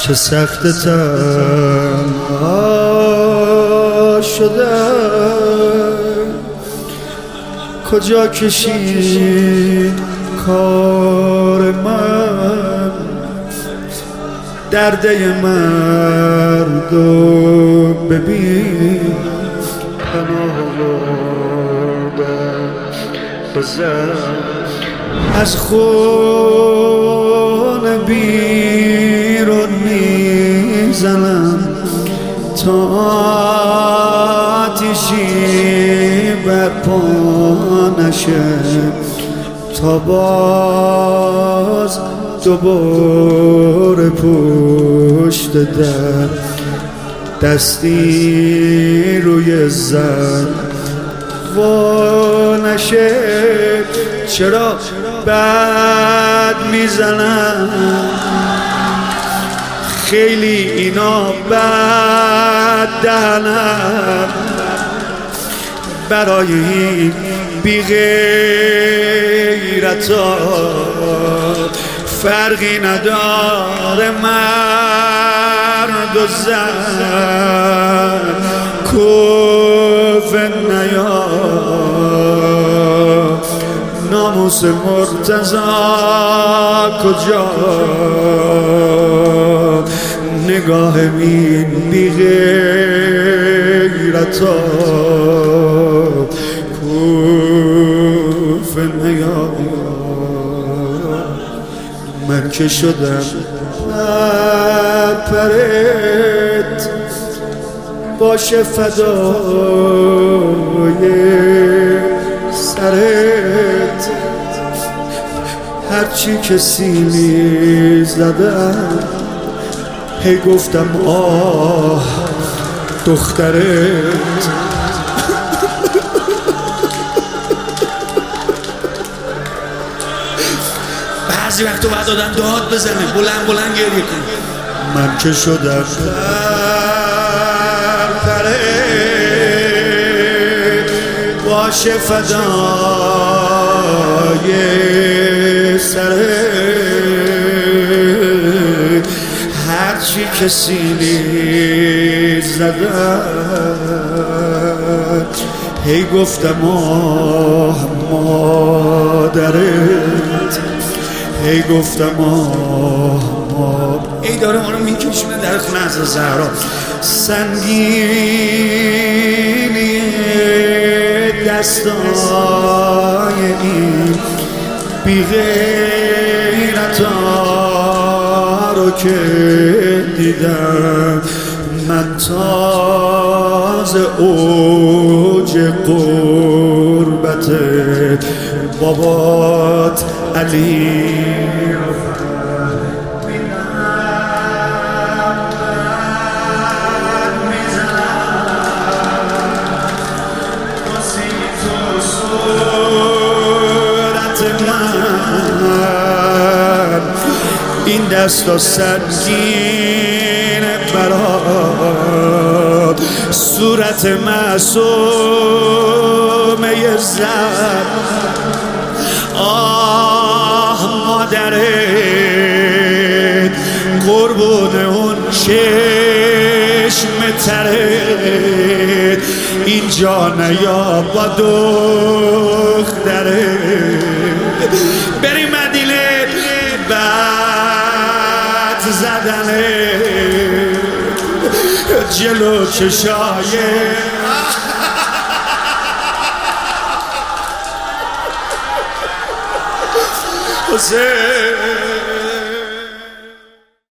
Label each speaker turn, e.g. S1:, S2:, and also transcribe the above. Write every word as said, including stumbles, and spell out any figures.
S1: چه سخت تنها شدم، کجا کشید کار من، درده مردم ببین پناه آوردم بزن، از خون بیرون میزنم تا آتیشی برپا نشه، تا باز دوباره پشت در دستی روی زن وا نشه. چرا بد میزنم خیلی اینا بد دهنم، برای این بی غیرتا فرقی نداره مرد و زن، کوفه نیا ناموس مرتضی کجا، نگاه این بی غیرتا کوفه نیا. من که شدم پرت باشه فدای سرت، هرچی که سیلی زدم هی گفتم آه دخترت.
S2: بعضی وقتا باید آدم داد بزنه، بلند بلند گریه کنه.
S1: من که شدم پرت باشه فدای سرت، هرچی که سیلی زدم هی گفتم آه مادرت، هی گفتم آه آه.
S2: ای داره ما رو میکشونه در خونه از زهرا.
S1: سنگینی دستای این بی غیرتا رو که دیدم، من تازه اوج قربت بابات علی این دستا سنگین برات، صورت معصومه زن، آه مادرت قربون اون چشم ترت، اینجا نیا با دخترت. بری مدینه بعد زدنه جلو چشای حسین.